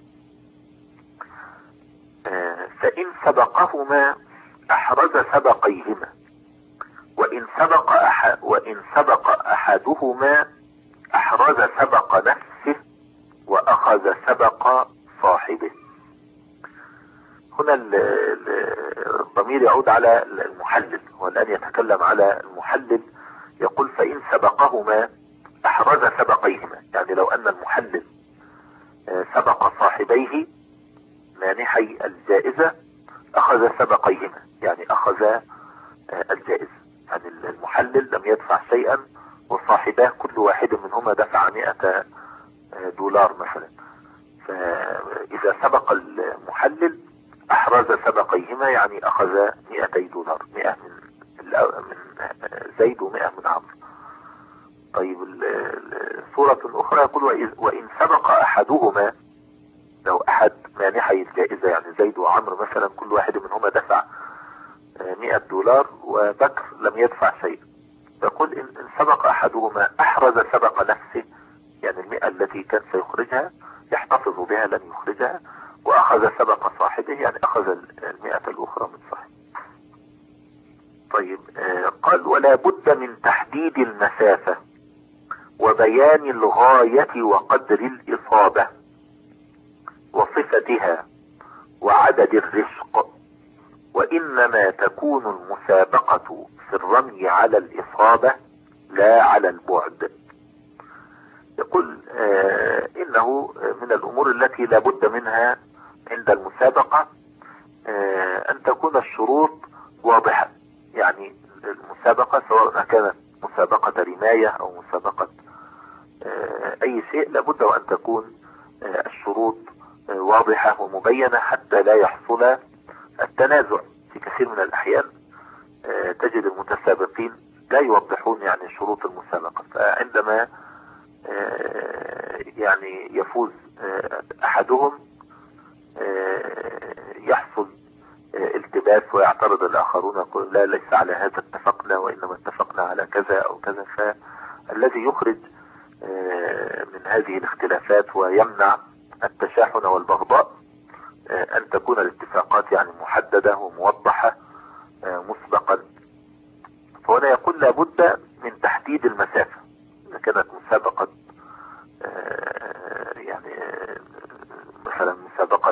فإن سبقهما أحرز سبقيهما، وإن سبق أحد وإن سبق أحدهما أحرز سبق نفسه وأخذ سبق صاحبه. هنا الضمير يعود على المحلل، والآن يتكلم على المحلل. يقول: فإن سبقهما أحرز سبقيهما، يعني لو أن المحلل سبق صاحبيه مانحي الجائزة أخذ سبقيهما، يعني أخذ الجائزة. يعني المحلل لم يدفع شيئا، وصاحباه كل واحد منهما دفع مئة دولار مثلا. فإذا سبق المحلل أحرز سبقيهما، يعني أخذ مئتي دولار، مئة من من زيد ومئة من عمرو. طيب، صورة أخرى يقول: وإن سبق أحدهما، لو أحد مانحي الجائزة يعني زيد وعمرو مثلا كل واحد منهما دفع مئة دولار، وبكر لم يدفع شيء، يقول: إن سبق أحدهما أحرز سبق نفسه، يعني المئة التي كان سيخرجها يحتفظ بها لن يخرجها، وأخذ سبق صاحبه، يعني أخذ المئة الأخرى من صاحبه. طيب، قال: ولا بد من تحديد المسافة وبيان الغاية وقدر الإصابة وصفتها وعدد الرشق، وإنما تكون المسابقة في الرمي على الإصابة لا على البعد. يقول آه إنه من الأمور التي لا بد منها عند المسابقة آه أن تكون الشروط واضحة. يعني المسابقة سواء كانت مسابقة رماية أو مسابقة آه أي شيء، لابد وأن تكون آه الشروط آه واضحة ومبينة، حتى لا يحصل التنازع. في كثير من الأحيان آه تجد المتسابقين لا يوضحون يعني شروط المسابقة، فعندما آه يعني يفوز آه أحدهم آه يحصل آه التباس خلاف ويعترض الآخرون يقول لا ليس على هذا اتفقنا وإنما اتفقنا على كذا أو كذا. فالذي يخرج من هذه الاختلافات ويمنع التشاحن والبغضاء أن تكون الاتفاقات يعني محددة وموضحة مسبقا. فهنا يقول لابد من تحديد المسافة. إذا كانت مسابقة يعني مثلا مسابقة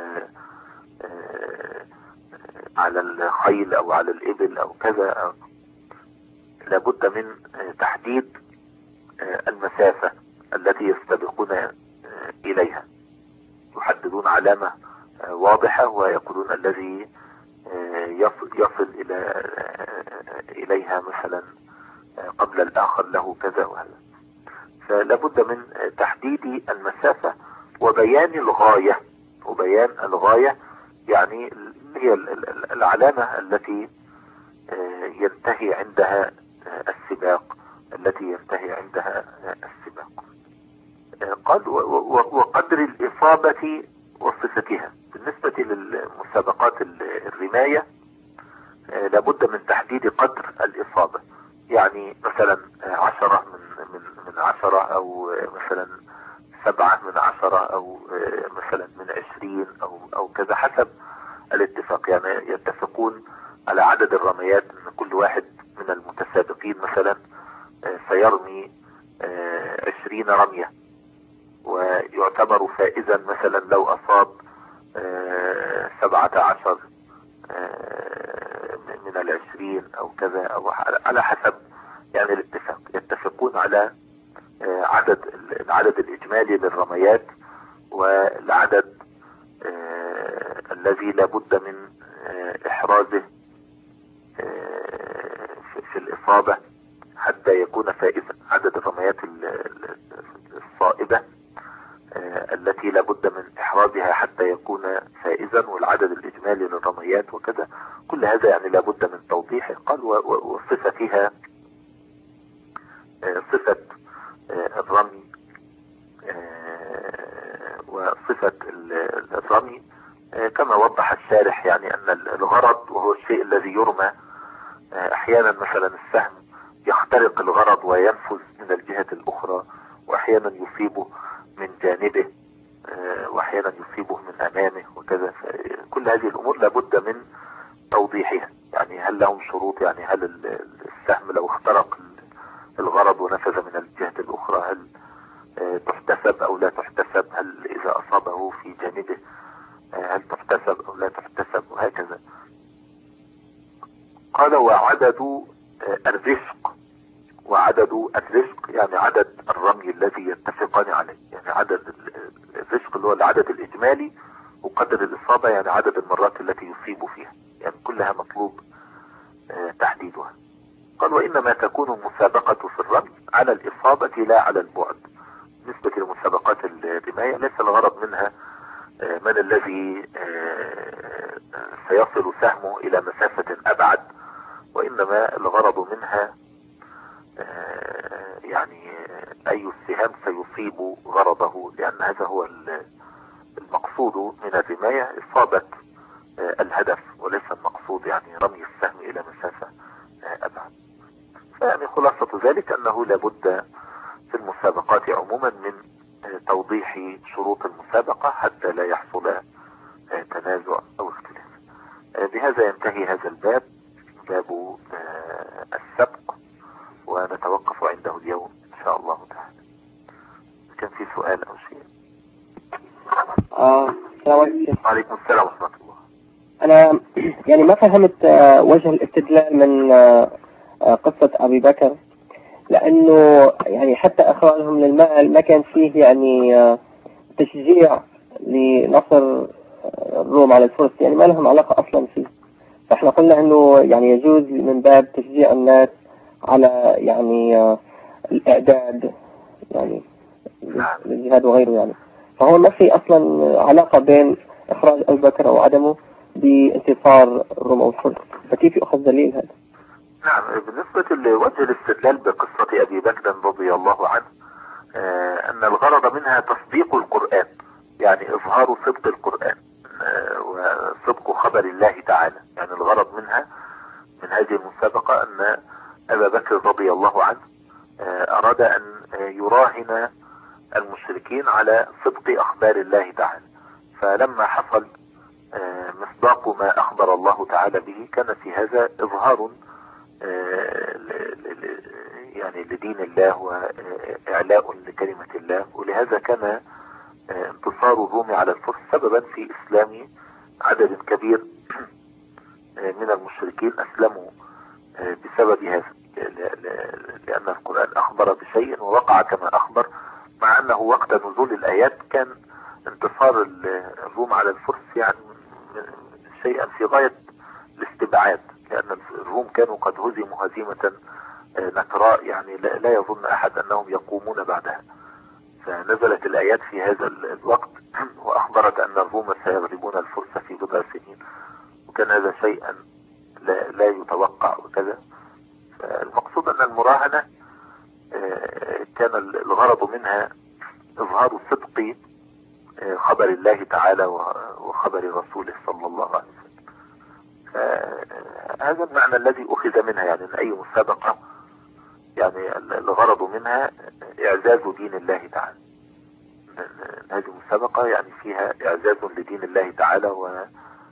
على الخيل أو على الإبل أو كذا، لابد من تحديد المسافة التي يستبقون إليها، يحددون علامة واضحة ويقولون الذي يصل, يصل إلى إليها مثلا قبل الآخر له كذا وهذا. فلابد من تحديد المسافة وبيان الغاية، وبيان الغاية يعني هي العلامة التي ينتهي عندها السباق، التي ينتهي عندها السباق. قال وقدر الإصابة وصفتها. بالنسبة للمسابقات الرماية لابد من تحديد قدر الإصابة، يعني مثلا عشرة من من من عشرة أو مثلا سبعة من عشرة أو مثلا من عشرين أو أو كذا حسب الاتفاق. يعني يتفقون على عدد الرميات، ان كل واحد من المتسابقين مثلا سيرمي عشرين رمية ويعتبر فائزا مثلا لو أصاب سبعة عشر من العشرين أو كذا، أو على حسب يعني الاتفاق. يتفقون على عدد العدد الإجمالي للرميات والعدد الذي لابد من إحرازه في الإصابة حتى يكون فائزا، عدد الرميات الصائبة التي لابد من إحرازها حتى يكون فائزا، والعدد الإجمالي للرميات وكذا. كل هذا يعني لابد من توضيحه. قال وصفتها صفة الرمي وصفة الرمي كما وضح الشارح، يعني أن الغرض وهو الشيء الذي يرمى، أحيانا مثلا السهم يخترق الغرض وينفذ من الجهة الأخرى، وأحيانا يصيبه من جانبه، وأحيانا يصيبه من أمامه وكذا. كل هذه الأمور لابد من توضيحها. يعني هل لهم شروط؟ يعني هل السهم لو اخترق الغرض ونفذ من الجهة الأخرى هل تحتسب أو لا تحتسب؟ هل إذا أصابه في جانبه هل تحتسب أو لا تحتسب؟ وهكذا. قال وعدد الرزق. وعدد الرزق يعني عدد الرمي الذي يتفقان عليه، يعني عدد الرزق اللي هو العدد الإجمالي، وقدر الإصابة يعني عدد المرات التي يصيب فيها، يعني كلها مطلوب تحديدها. قال وإنما تكون المسابقة في الرمي على الإصابة لا على البعد. بالنسبة لمسابقات الرماية ليس الغرض منها من الذي سيصل سهمه إلى مسافة أبعد، وإنما الغرض منها يعني أي السهام سيصيب غرضه، لأن هذا هو المقصود من الرماية، إصابة الهدف، وليس المقصود يعني رمي السهم إلى مسافة أبعد. فيعني خلاصة ذلك أنه لابد في المسابقات عموما من توضيح شروط المسابقة حتى لا يحصل تنازع أو اختلاف. بهذا ينتهي هذا الباب، باب السبق، ونتوقف عنده اليوم إن شاء الله تعالى. كان في سؤال أو شيء؟
آه.
وعليكم السلام ورحمة الله.
أنا يعني ما فهمت وجه الاستدلال من قصة أبي بكر، لأنه يعني حتى إخراجهم للمال ما كان فيه يعني تشجيع لنصر الروم على الفرس، يعني ما لهم علاقة أصلا فيه. فإحنا قلنا أنه يعني يجوز من باب تشجيع الناس على يعني الإعداد يعني للجهاد وغيره يعني. فهو ما في أصلا علاقة بين إخراج أبي بكر أو عدمه بانتصار الروم أو الفرس، فكيف يؤخذ دليل هذا؟
نعم، بالنسبة لوجه الاستدلال بقصة أبي بكر رضي الله عنه، آه أن الغرض منها تصديق القرآن، يعني إظهار صدق القرآن آه وصدق خبر الله تعالى. يعني هذه المسابقة أن أبا بكر رضي الله عنه أراد أن يراهن المشركين على صدق أخبار الله تعالى. فلما حصل مصداق ما أخبر الله تعالى به كان في هذا إظهار يعني لدين الله وإعلاء لكلمة الله، ولهذا كان انتصار الروم على الفرس سببا في إسلام عدد كبير من المشركين أسلموا بسبب هذا، لأن القرآن أخبر بشيء ووقع كما أخبر، مع أنه وقت نزول الآيات كان انتصار الروم على الفرس يعني شيئا في غاية الاستبعاد، لأن الروم كانوا قد هزموا هزيمة نكراء يعني لا يظن أحد أنهم يقومون بعدها. فنزلت الآيات في هذا الوقت وأخبرت أن الروم سيغلبون الفرس في بضع سنين، وكان هذا شيئا لا, لا يتوقع وكذا. المقصود أن المراهنة كان الغرض منها إظهار صدق خبر الله تعالى وخبر رسوله صلى الله عليه وسلم. هذا المعنى الذي أخذ منها، يعني أن أي مسابقة يعني الغرض منها إعزاز دين الله تعالى. هذه المسابقة يعني فيها إعزاز لدين الله تعالى وبيان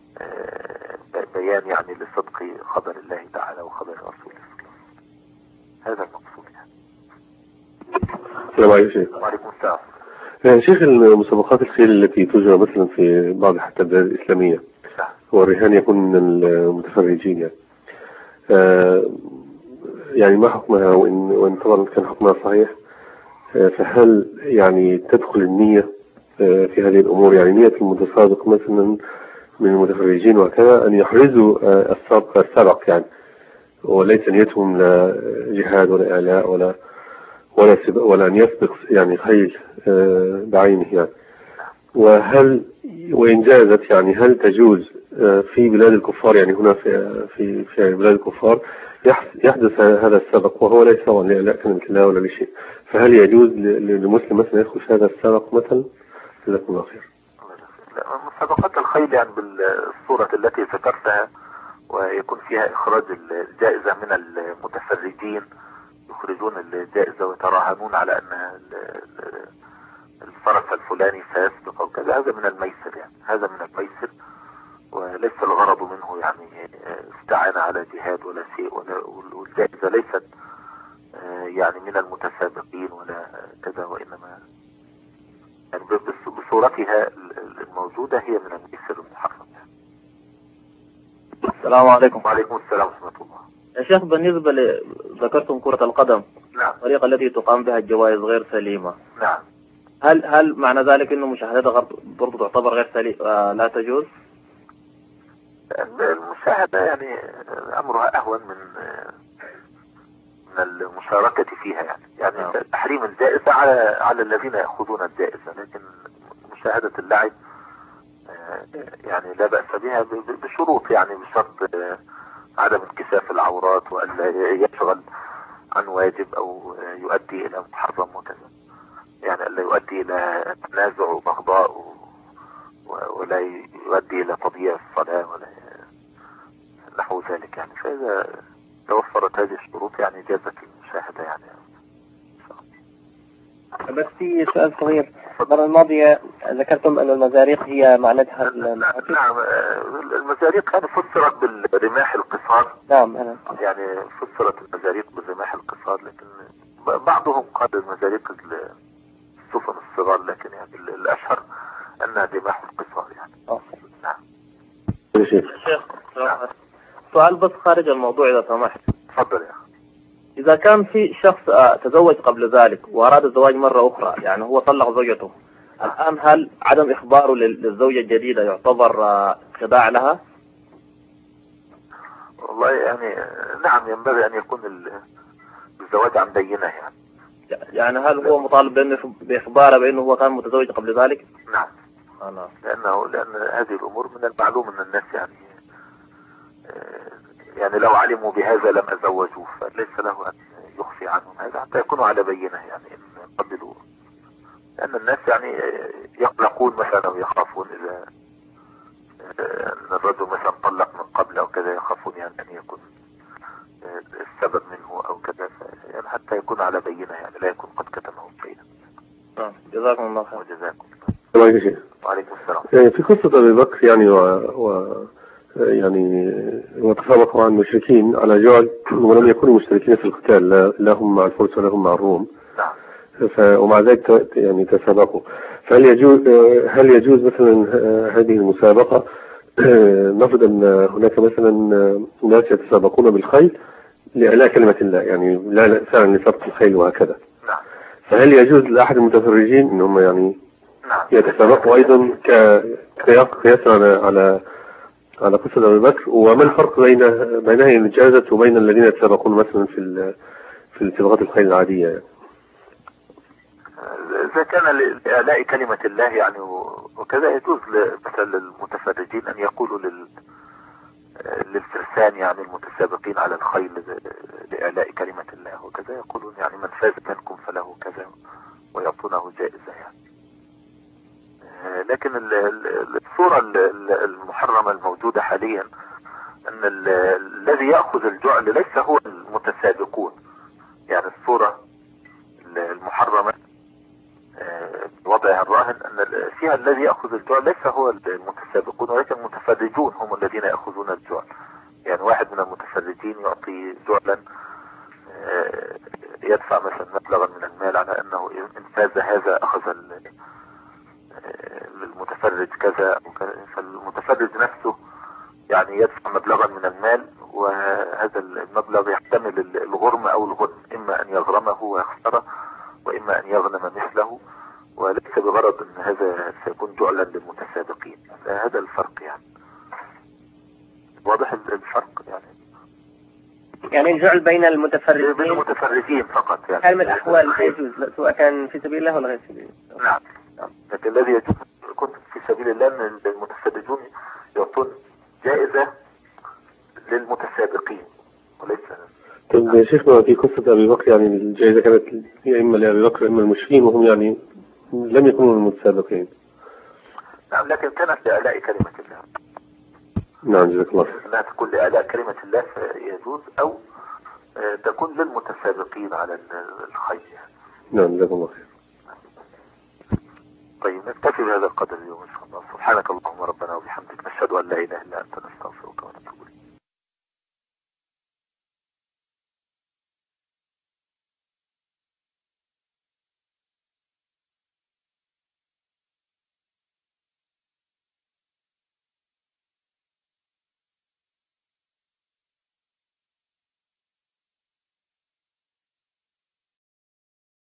يعني لصدق خبر الله تعالى وخبر رسوله. هذا المقصود يعني.
السلام عليكم شيخ.
وعليكم السلام.
يعني شيخ المسابقات الخيل التي تجرى مثلا في بعض حتى البلاد الإسلامية والرهان يكون من المتفرجين يعني آه يعني ما حكمها، وإن, وإن طبعا كان حكمها صحيح آه فهل يعني تدخل النية آه في هذه الأمور؟ يعني نية المتسابق مثلا من المتفرجين وكذا أن يحرزوا آه السابق السابق يعني، وليس نيتهم لا جهاد ولا إعلاء ولا ولا ولا أن يسبق يعني خيل آه بعينه يعني. وهل وإن جازت يعني هل تجوز في بلاد الكفار، يعني هنا في في في بلاد الكفار يحدث هذا السبق وهو ليس سواء لإعلاء كلمة الله ولا لشيء، فهل يجوز للمسلم مثلا يدخل في هذا السبق مثلا؟ جزاكم الله خير.
مسابقات الخيل يعني بالصورة التي ذكرتها ويكون فيها إخراج الجائزة من المتفرجين، يخرجون الجائزة ويتراهنون على أن الفرس الفلاني سيسبق أو كذا، هذا من الميسر يعني، هذا من الميسر وليس الغرض منه يعني استعانة على جهاد ولا شيء، والجائزة ليست يعني من المتسابقين ولا كذا، وإنما يعني بصورتها الموجودة هي من الميسر المحرم يعني.
السلام عليكم.
وعليكم السلام ورحمة الله.
يا شيخ بالنسبة ل... ذكرتم كرة القدم،
نعم،
الطريقة التي تقام بها الجوائز غير سليمة،
نعم،
هل هل معنى ذلك انه مشاهدتها برضو تعتبر غير سليمة آه لا تجوز؟
المشاهدة يعني أمرها أهون من من المشاركة فيها يعني، يعني نعم. تحريم الجائزة على على الذين يأخذون الجائزة، لكن مشاهدة اللعب يعني لا بأس بها بشروط، يعني بشرط عدم انكشاف العورات وألا يشغل عن واجب أو يؤدي إلى محرم وكذا، يعني ألا يؤدي إلى تنازع وبغضاء ولا يؤدي إلى تضييع الصلاة ولا نحو ذلك يعني. فإذا توفرت هذه الشروط يعني جازت المشاهدة يعني.
بس في سؤال صغير، المرة الماضية ذكرتم أن المزاريق هي معناتها
نعم، المزاريق كانت فسرت بالرماح القصار.
نعم أنا.
يعني فسرت المزاريق بالرماح القصار، لكن بعضهم قال المزاريق السفن الصغار، لكن يعني الأشهر أنها رماح القصار يعني.
أوه.
نعم.
شيخ نعم. سؤال بس خارج الموضوع إذا سمحت.
تفضل يا أخي.
إذا كان في شخص تزوج قبل ذلك وأراد الزواج مرة أخرى، يعني هو طلق زوجته، الآن هل عدم إخباره للزوجة الجديدة يعتبر خداع لها؟
والله يعني نعم، ينبغي أن يكون الزواج عن بينة يعني.
يعني هل هو مطالب بأنه بإخباره بأنه هو كان متزوج قبل ذلك؟
نعم.
أنا.
لأنه لأن هذه الأمور من المعلوم أن الناس يعني يعني لو علموا بهذا لم أزوجوه، فليس له أن يخفي عنهم هذا حتى يكونوا على بينة يعني إن قبلوا، لأن الناس يعني يقلقون مثلا أو يخافون إذا أن الرجل مثلا طلق من قبل أو كذا، يخافون يعني أن يكون السبب منه أو كذا، يعني حتى يكون على بينة، يعني لا يكون قد كتمه بينة.
نعم جزاكم الله خير.
وجزاكم
الله.
وعليكم السلام.
يعني في قصة أبي بكر يعني و, و... يعني وتفرقوا عن المشركين على جعل ولم يكونوا مشتركين في القتال، لا, لا هم مع الفرس ولا هم مع الروم.
نعم.
ف... ومع ذلك يعني تسابقوا. فهل يجوز هل يجوز مثلا هذه المسابقة؟ نفرض أن هناك مثلا ناس يتسابقون بالخيل لإعلاء كلمة الله، يعني لا فعلا لسبق الخيل وهكذا.
نعم.
فهل يجوز لأحد المتفرجين أنهم يعني
نعم.
يتسابقوا أيضا كقياس على على على قصة أبي بكر؟ وما الفرق بين بينها الجائزة وبين الذين يتسابقون مثلا في في السباقات الخيل العادية يعني؟
إذا كان لإعلاء كلمة الله يعني وكذا يجوز مثلا للمتفرجين أن يقولوا لل للفرسان يعني المتسابقين على الخيل لإعلاء كلمة الله وكذا، يقولون يعني من فاز منكم فله كذا ويعطونه جائزة يعني. لكن الصورة المحرمة الموجودة حاليا أن الذي يأخذ الجعل ليس هو المتسابقون، يعني الصورة المحرمة وضعها الراهن أن فيها الذي يأخذ الجعل ليس هو المتسابقون ولكن المتفرجون هم الذين يأخذون الجعل. يعني واحد من المتفرجين يعطي جعلا يدفع مثلا مبلغا من المال على أنه إن فاز هذا أخذ للمتفرج كذا، فالمتفرج نفسه يعني يدفع مبلغا من المال، وهذا المبلغ يحتمل الغرم أو الغنم، إما أن يغرمه ويخسره وإما أن يغنم مثله، وليس بغرض أن هذا سيكون جعلا للمتسابقين. هذا الفرق يعني واضح الفرق يعني.
يعني الجعل بين المتفرجين
بين المتفرجين فقط يعني.
حال من الأحوال يجوز سواء كان في سبيل الله ولا غير سبيل الله.
نعم. لكن الذي يجوز يكون في سبيل الله أن المتفرجون يعطون جائزة للمتسابقين وليس.
طيب يا شيخنا في قصة أبي بكر يعني الجائزة كانت يا إما لأبي بكر إما المشركين وهم يعني لم يكونوا المتسابقين.
نعم لكن كانت لإعلاء كلمة الله.
نعم جزاك الله خير.
أنها تكون لإعلاء كلمة الله يجوز، أو تكون للمتسابقين على الخير يعني.
نعم جزاك الله خير.
طيب نكتفي بهذا القدر اليوم إن شاء الله. سبحانك اللهم ربنا وبحمدك نشهد أن لا إله إلا أنت نستغفرك.